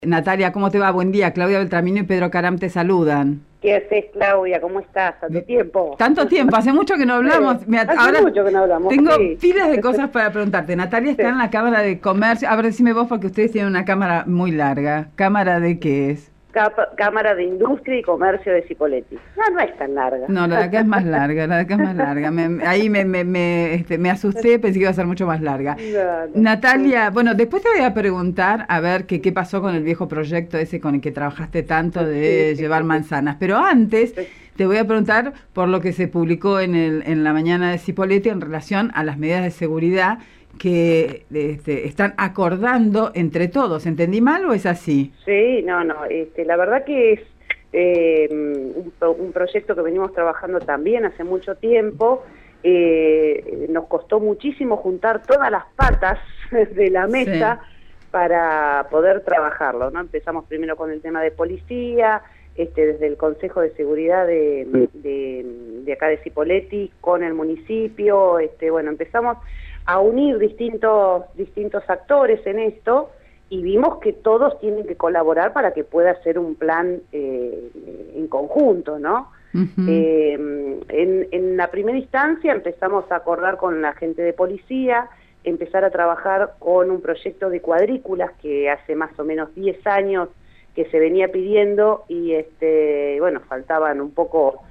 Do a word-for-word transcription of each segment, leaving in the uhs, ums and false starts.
Natalia, ¿cómo te va? Buen día. Claudia Beltramino y Pedro Caram te saludan. ¿Qué haces, Claudia? ¿Cómo estás? ¿Tanto tiempo? Tanto tiempo, hace mucho que no hablamos. Sí, Me at- hace ahora mucho que no hablamos, tengo sí. pilas de cosas para preguntarte. Natalia está Sí. en la Cámara de Comercio. A ver, decime vos, porque ustedes tienen una cámara muy larga. ¿Cámara de qué es? Capa- Cámara de Industria y Comercio de Cipolletti. No, no es tan larga. No, la de acá es más larga, la de acá es más larga. Me- me- ahí me, me, me, este, me asusté, pensé que iba a ser mucho más larga. No, no. Natalia, bueno, después te voy a preguntar a ver qué, qué pasó con el viejo proyecto ese con el que trabajaste tanto de Sí, sí, llevar sí, sí. manzanas. Pero antes Sí. te voy a preguntar por lo que se publicó en, el, en la mañana de Cipolletti en relación a las medidas de seguridad que este, están acordando entre todos. ¿Entendí mal o es así? Sí, no, no. Este, la verdad que es eh, un, pro- un proyecto que venimos trabajando también hace mucho tiempo. Eh, nos costó muchísimo juntar todas las patas de la mesa para poder trabajarlo, ¿no? Empezamos primero con el tema de policía, este, desde el Consejo de Seguridad de, de, de acá de Cipolletti con el municipio. Este, bueno, empezamos a unir distintos, distintos actores en esto y vimos que todos tienen que colaborar para que pueda ser un plan eh, en conjunto, ¿no? Ujú. Eh, en, en la primera instancia empezamos a acordar con la gente de policía, empezar a trabajar con un proyecto de cuadrículas que hace más o menos diez años que se venía pidiendo y este bueno, faltaban un poco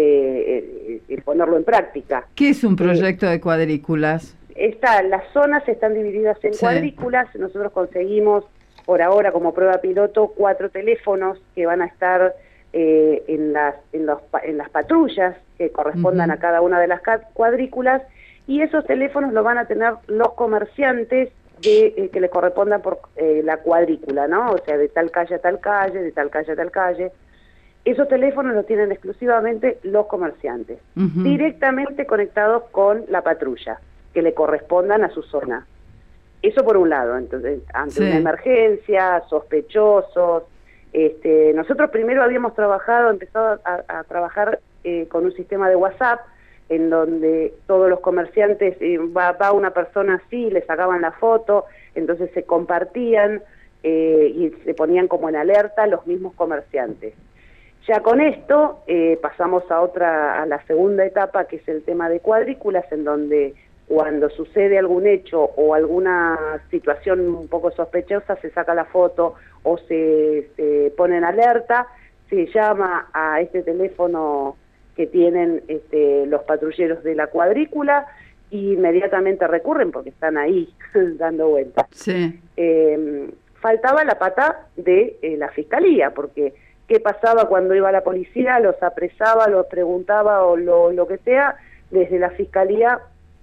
eh, eh, ponerlo en práctica. ¿Qué es un proyecto de cuadrículas? Está, las zonas están divididas en Sí. cuadrículas. Nosotros conseguimos por ahora como prueba piloto cuatro teléfonos que van a estar eh, en, las, en, los, pa- en las patrullas que correspondan Ujú. a cada una de las ca- cuadrículas, y esos teléfonos los van a tener los comerciantes de, eh, que le correspondan por eh, la cuadrícula, ¿no? O sea, de tal calle a tal calle, de tal calle a tal calle. Esos teléfonos los tienen exclusivamente los comerciantes, Ujú. directamente conectados con la patrulla, que le correspondan a su zona. Eso por un lado. Entonces, ante Sí. una emergencia, sospechosos, este, nosotros primero habíamos trabajado, empezado a, a trabajar eh, con un sistema de WhatsApp, en donde todos los comerciantes, eh, va, va una persona así, le sacaban la foto, entonces se compartían eh, y se ponían como en alerta los mismos comerciantes. Ya con esto eh, pasamos a otra, a la segunda etapa, que es el tema de cuadrículas, en donde cuando sucede algún hecho o alguna situación un poco sospechosa, se saca la foto o se, se pone en alerta, se llama a este teléfono que tienen este, los patrulleros de la cuadrícula y inmediatamente recurren porque están ahí dando vueltas. Sí. Eh, faltaba la pata de eh, la fiscalía, porque qué pasaba cuando iba la policía, los apresaba, los preguntaba o lo, lo que sea, desde la fiscalía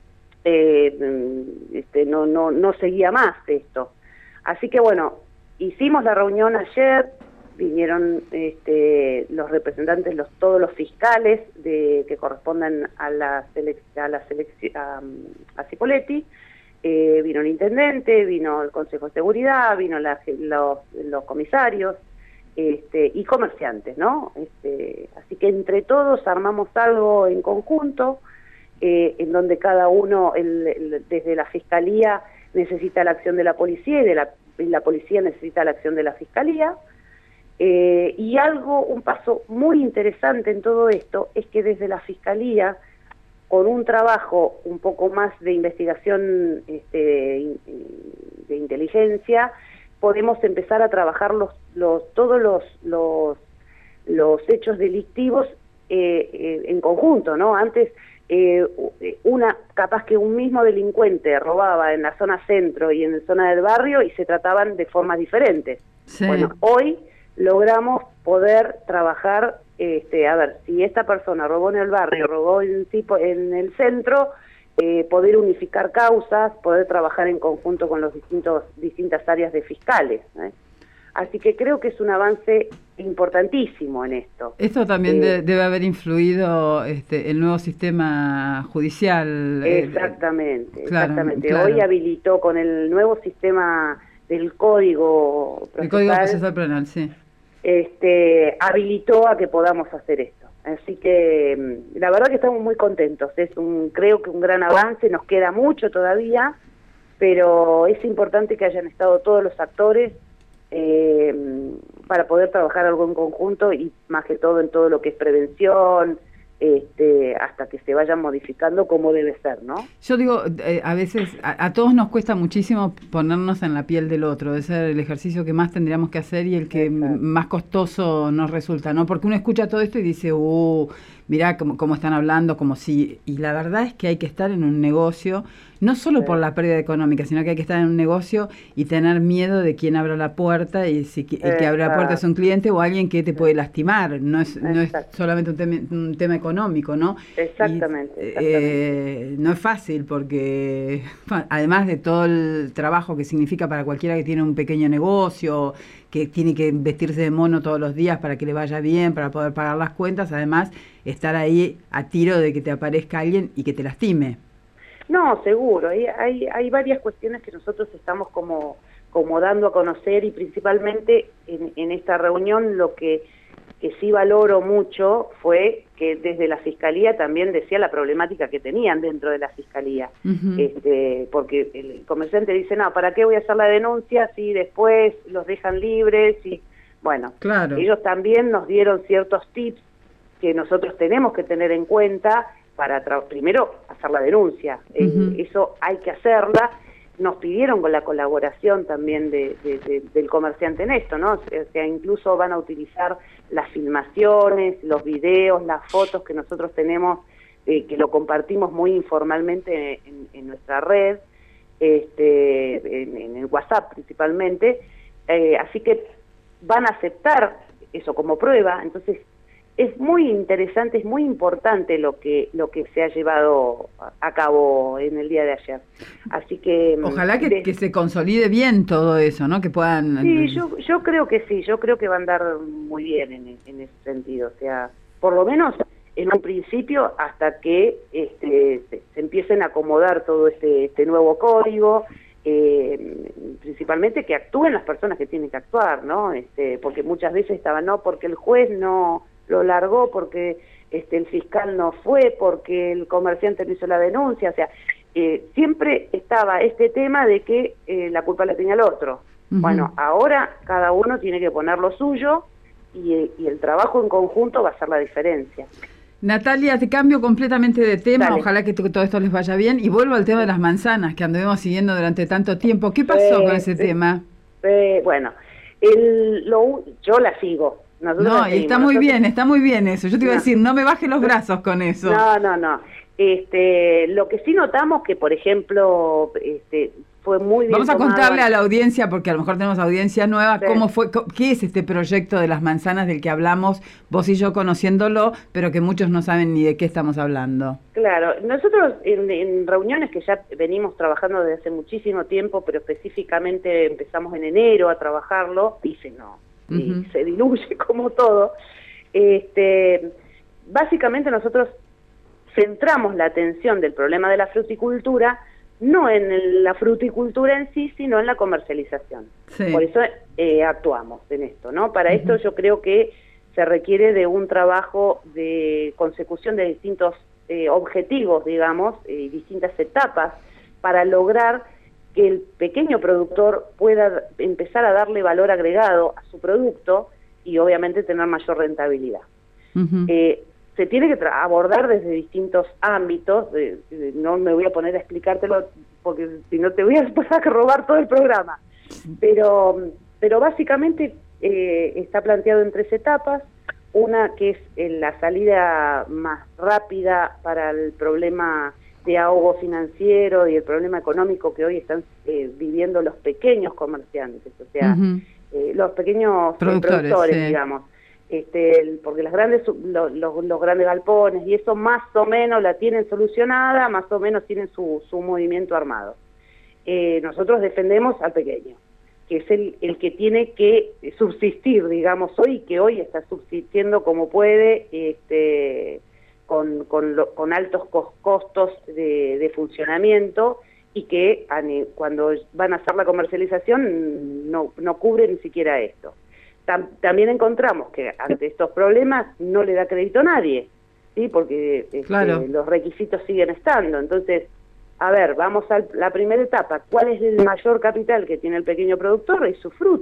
eh, este, no, no, no seguía más esto. Así que bueno, hicimos la reunión ayer, vinieron este, los representantes, los todos los fiscales de, que correspondan a la selec a la selección a, a Cipolletti. Eh, vino el intendente, vino el Consejo de Seguridad, vino la, los, los comisarios este, y comerciantes, ¿no? Este, así que entre todos armamos algo en conjunto, eh, en donde cada uno, el, el, desde la Fiscalía necesita la acción de la policía y, de la, y la policía necesita la acción de la Fiscalía. Eh, y algo, un paso muy interesante en todo esto, es que desde la Fiscalía, con un trabajo un poco más de investigación este, de inteligencia, podemos empezar a trabajar los, los, todos los, los, los hechos delictivos eh, eh, en conjunto, ¿no? Antes, eh, una capaz que un mismo delincuente robaba en la zona centro y en la zona del barrio y se trataban de formas diferentes. Sí. Bueno, hoy logramos poder trabajar, este, a ver, si esta persona robó en el barrio, robó en, tipo, en el centro, eh, poder unificar causas, poder trabajar en conjunto con los distintos distintas áreas de fiscales, ¿eh? Así que creo que es un avance importantísimo en esto. Esto también Eh, de- debe haber influido este, el nuevo sistema judicial. eh, Exactamente, claro, exactamente. claro. Hoy habilitó con el nuevo sistema del Código Procesal, El Código Procesal Penal, sí. este, habilitó a que podamos hacer esto. Así que la verdad que estamos muy contentos. Es un, creo que un gran avance, nos queda mucho todavía, pero es importante que hayan estado todos los actores eh, para poder trabajar algo en conjunto y más que todo en todo lo que es prevención, este, hasta que se vayan modificando como debe ser, ¿no? Yo digo, eh, a veces a, a todos nos cuesta muchísimo ponernos en la piel del otro, debe ser el ejercicio que más tendríamos que hacer y el que Exacto. más costoso nos resulta, ¿no? Porque uno escucha todo esto y dice, uh, mirá cómo, cómo están hablando, como si... Y la verdad es que hay que estar en un negocio, no solo Sí. por la pérdida económica, sino que hay que estar en un negocio y tener miedo de quién abra la puerta y si el que abre la puerta es un cliente o alguien que te puede lastimar, no es, no es solamente un tema, un tema económico, ¿no? Exactamente, Y, exactamente. Eh, no es fácil porque además de todo el trabajo que significa para cualquiera que tiene un pequeño negocio, que tiene que vestirse de mono todos los días para que le vaya bien, para poder pagar las cuentas, además estar ahí a tiro de que te aparezca alguien y que te lastime. No, seguro, hay, hay, hay varias cuestiones que nosotros estamos como, como dando a conocer y principalmente en, en esta reunión lo que, que sí valoro mucho fue que desde la Fiscalía también decía la problemática que tenían dentro de la Fiscalía, uh-huh. este, porque el comerciante dice, no, ¿para qué voy a hacer la denuncia si después los dejan libres? Y bueno, claro. Ellos también nos dieron ciertos tips que nosotros tenemos que tener en cuenta para primero hacer la denuncia, uh-huh. eh, eso hay que hacerla. Nos pidieron con la colaboración también de, de, de, del comerciante en esto, ¿no? O sea, incluso van a utilizar las filmaciones, los videos, las fotos que nosotros tenemos, eh, que lo compartimos muy informalmente en, en nuestra red, este, en, en el WhatsApp principalmente, eh, así que van a aceptar eso como prueba. Entonces es muy interesante, es muy importante lo que lo que se ha llevado a cabo en el día de ayer. Así que ojalá que, de, que se consolide bien todo eso, ¿no? Que puedan... Sí, yo yo creo que sí, yo creo que va a andar muy bien en, en ese sentido. O sea, por lo menos en un principio hasta que este, se, se empiecen a acomodar todo este, este nuevo código, eh, principalmente que actúen las personas que tienen que actuar, ¿no? Este, porque muchas veces estaban, no, porque el juez no... lo largó, porque este el fiscal no fue, porque el comerciante no hizo la denuncia, o sea, eh, siempre estaba este tema de que eh, la culpa la tenía el otro. Uh-huh. Bueno, ahora cada uno tiene que poner lo suyo y, y el trabajo en conjunto va a hacer la diferencia. Natalia, te cambio completamente de tema, Dale. Ojalá que todo esto les vaya bien, y vuelvo al tema de las manzanas que anduvimos siguiendo durante tanto tiempo. ¿Qué pasó eh, con ese eh, tema? Eh, bueno, el, lo, yo la sigo. Nosotros no, y está muy Nosotros... bien, está muy bien eso. Yo te iba no. a decir, no me bajes los brazos con eso. No, no, no. Este, lo que sí notamos que, por ejemplo, este, fue muy bien Vamos a tomado... contarle a la audiencia, porque a lo mejor tenemos audiencia nueva, sí. cómo fue, qué es este proyecto de las manzanas del que hablamos, vos y yo conociéndolo, pero que muchos no saben ni de qué estamos hablando. Claro, nosotros en, en reuniones que ya venimos trabajando desde hace muchísimo tiempo, pero específicamente empezamos en enero a trabajarlo, y se no, y uh-huh. se diluye como todo. Este, básicamente nosotros centramos la atención del problema de la fruticultura no en el, la fruticultura en sí, sino en la comercialización. Sí. Por eso eh, actuamos en esto, ¿no? Para uh-huh. esto yo creo que se requiere de un trabajo de consecución de distintos eh, objetivos, digamos, y eh, distintas etapas para lograr que el pequeño productor pueda empezar a darle valor agregado a su producto y obviamente tener mayor rentabilidad. Uh-huh. Eh, se tiene que abordar desde distintos ámbitos, de, de, no me voy a poner a explicártelo porque si no te voy a pasar a robar todo el programa, pero, pero básicamente eh, está planteado en tres etapas. Una que es eh, la salida más rápida para el problema de ahogo financiero y el problema económico que hoy están eh, viviendo los pequeños comerciantes, o sea, uh-huh. eh, los pequeños productores, productores sí. digamos. Este, el, porque las grandes lo, lo, los grandes galpones y eso más o menos la tienen solucionada, más o menos tienen su, su movimiento armado. Eh, nosotros defendemos al pequeño, que es el, el que tiene que subsistir, digamos, hoy, que hoy está subsistiendo como puede, este, con, con, lo, con altos costos de, de funcionamiento, y que cuando van a hacer la comercialización no, no cubre ni siquiera esto. También encontramos que ante estos problemas no le da crédito a nadie, ¿sí? Porque este, claro. los requisitos siguen estando. Entonces, a ver, vamos a la primera etapa. ¿Cuál es el mayor capital que tiene el pequeño productor? Es su fruta.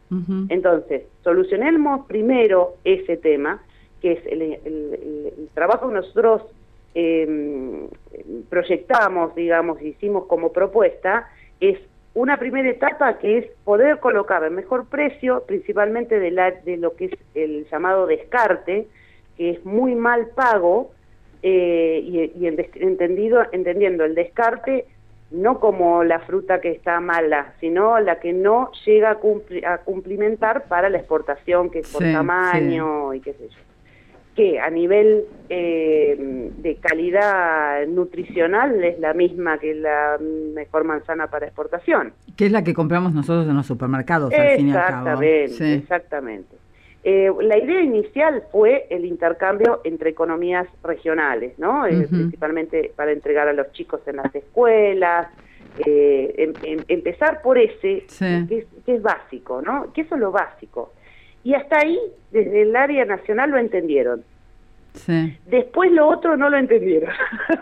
Uh-huh. Entonces, solucionemos primero ese tema, que es el, el, el, el trabajo que nosotros eh, proyectamos, digamos, hicimos como propuesta, es una primera etapa que es poder colocar el mejor precio, principalmente de, la, de lo que es el llamado descarte, que es muy mal pago, eh, y, y el, entendido, entendiendo el descarte no como la fruta que está mala, sino la que no llega a, cumpli, a cumplimentar para la exportación, que es por sí, tamaño sí. y qué sé yo. Que a nivel eh, de calidad nutricional es la misma que la mejor manzana para exportación. Que es la que compramos nosotros en los supermercados, al fin y al cabo. Exactamente, sí. exactamente. Eh, la idea inicial fue el intercambio entre economías regionales, ¿no? Eh, uh-huh. Principalmente para entregar a los chicos en las escuelas, eh, em, em, empezar por ese, sí. que, es, que es básico, ¿no? Que eso es lo básico. Y hasta ahí, desde el área nacional lo entendieron. Sí. Después lo otro no lo entendieron.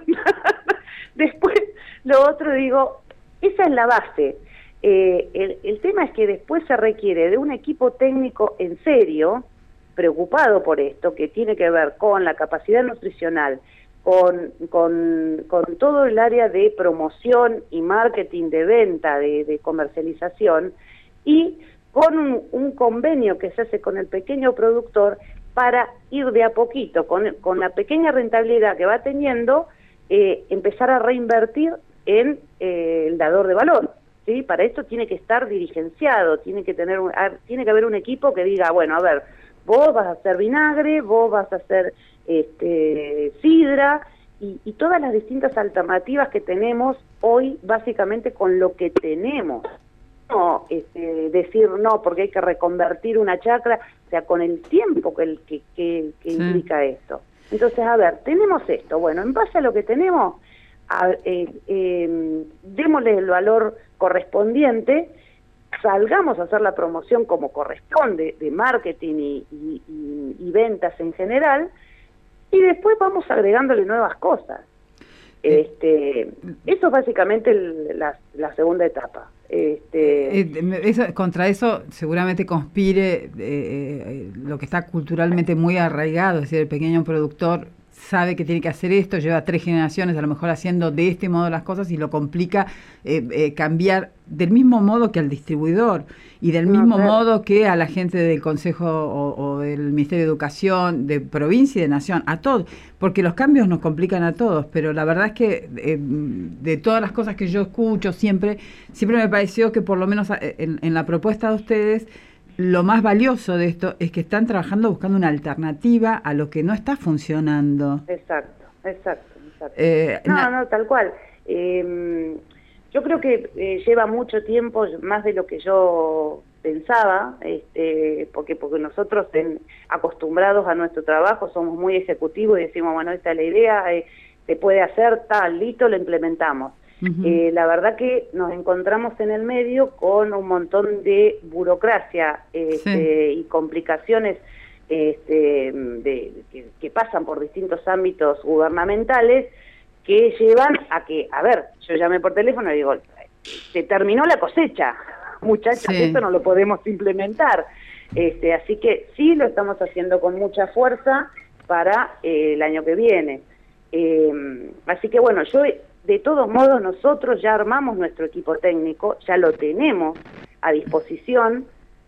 Después lo otro, digo, esa es la base. Eh, el, el tema es que después se requiere de un equipo técnico en serio, preocupado por esto, que tiene que ver con la capacidad nutricional, con, con, con todo el área de promoción y marketing, de venta, de, de comercialización, y con un, un convenio que se hace con el pequeño productor para ir de a poquito, con, con la pequeña rentabilidad que va teniendo, eh, empezar a reinvertir en eh, el dador de valor. ¿Sí? Para esto tiene que estar dirigenciado, tiene que tener un, tiene que haber un equipo que diga, bueno, a ver, vos vas a hacer vinagre, vos vas a hacer este, sidra, y, y todas las distintas alternativas que tenemos hoy, básicamente con lo que tenemos. No este, decir no, porque hay que reconvertir una chacra, o sea, con el tiempo que, que, que, que sí. implica esto. Entonces, a ver, tenemos esto, bueno, en base a lo que tenemos, a, eh, eh, démosle el valor correspondiente, salgamos a hacer la promoción como corresponde, de marketing y, y, y, y ventas en general, y después vamos agregándole nuevas cosas. Este, eso es básicamente el, la, la segunda etapa. Este, eh, eso, contra eso seguramente conspire eh, eh, lo que está culturalmente muy arraigado, es decir, el pequeño productor sabe que tiene que hacer esto, lleva tres generaciones a lo mejor haciendo de este modo las cosas y lo complica eh, eh, cambiar del mismo modo que al distribuidor y del mismo no, claro. modo que a la gente del Consejo o, o del Ministerio de Educación, de provincia y de nación, a todos, porque los cambios nos complican a todos, pero la verdad es que eh, de todas las cosas que yo escucho siempre, siempre me pareció que por lo menos en, en la propuesta de ustedes, lo más valioso de esto es que están trabajando buscando una alternativa a lo que no está funcionando. Exacto, exacto. exacto. Eh, no, na- no, tal cual. Eh, yo creo que eh, lleva mucho tiempo, más de lo que yo pensaba, este, porque porque nosotros en, acostumbrados a nuestro trabajo somos muy ejecutivos y decimos, bueno, esta es la idea, eh, se puede hacer tal, listo, lo implementamos. Uh-huh. Eh, la verdad que nos encontramos en el medio con un montón de burocracia este, sí. y complicaciones este, de, que, que pasan por distintos ámbitos gubernamentales que llevan a que, a ver, yo llamé por teléfono y digo, se terminó la cosecha, muchachos, sí. esto no lo podemos implementar. Este, así que sí lo estamos haciendo con mucha fuerza para eh, el año que viene. Eh, así que bueno, yo... De todos modos, nosotros ya armamos nuestro equipo técnico, ya lo tenemos a disposición,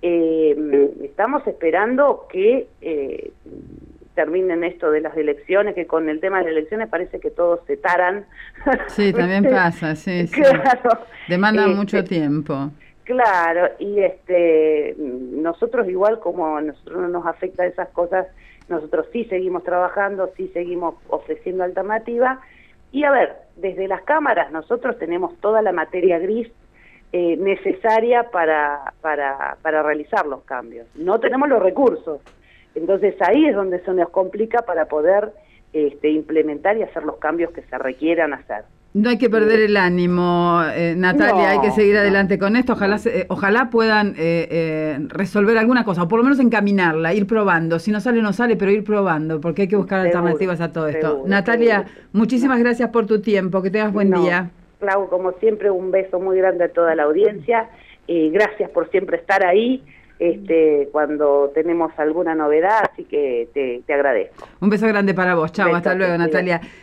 eh, estamos esperando que eh, terminen esto de las elecciones, que con el tema de las elecciones parece que todos se taran. Sí, también pasa, sí, sí. Claro. Demanda este, mucho tiempo. Claro, y este nosotros igual como a nosotros no nos afecta esas cosas, nosotros sí seguimos trabajando, sí seguimos ofreciendo alternativas. Y a ver, desde las cámaras nosotros tenemos toda la materia gris eh, necesaria para, para, para realizar los cambios. No tenemos los recursos. Entonces ahí es donde se nos complica para poder este, implementar y hacer los cambios que se requieran hacer. No hay que perder el ánimo, eh, Natalia, no, hay que seguir adelante no. con esto. Ojalá eh, ojalá puedan eh, eh, resolver alguna cosa, o por lo menos encaminarla, ir probando. Si no sale, no sale, pero ir probando, porque hay que buscar seguro, alternativas a todo esto. Seguro, Natalia, seguro. muchísimas no. gracias por tu tiempo, que tengas buen no. día. Clau, como siempre, un beso muy grande a toda la audiencia. Eh, gracias por siempre estar ahí. este, cuando tenemos alguna novedad, así que te, te agradezco. Un beso grande para vos. Chao, Beso, hasta luego, Natalia.